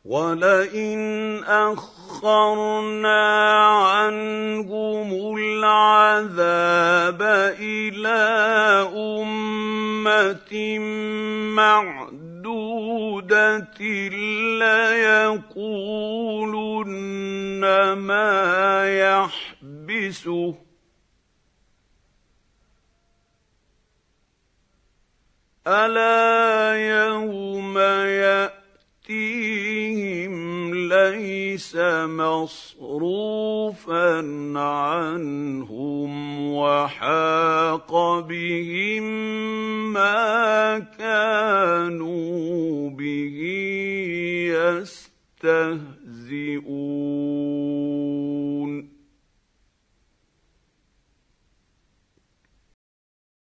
وَلَئِنْ أَخَّرْنَا عَنْهُمُ الْعَذَابَ إِلَىٰ أُمَّةٍ مَّعْدُودَةٍ لَّيَقُولُنَّ مَا يَحْبِسُهُ ۗ أَلَا يَوْمَ يَأْتِيهِمْ لَيْسَ مَصْرُوفًا عَنْهُمْ وَحَاقَ بِهِم